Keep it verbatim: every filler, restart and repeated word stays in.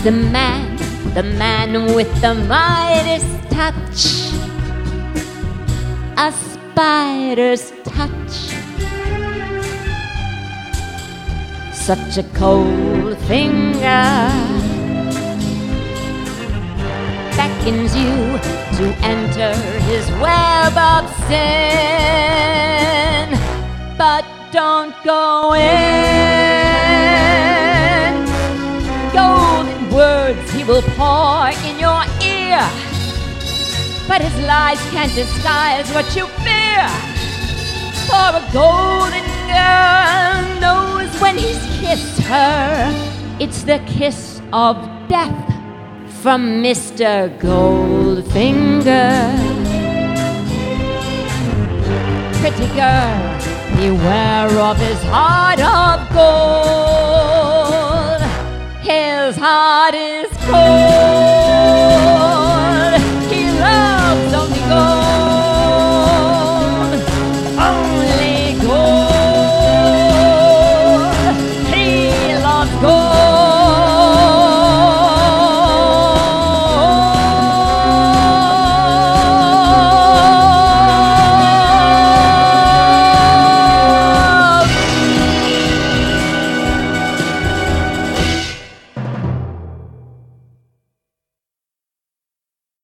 the man, the man with the Midas touch, a spider's touch. Such a cold finger beckons you to enter his web of sin, but don't go in. Golden words he will pour in your ear, but his lies can't disguise what you fear. For a golden girl knows when he's kissed her, it's the kiss of death from Mister Goldfinger. Pretty girl, beware of his heart of gold. His heart is cold.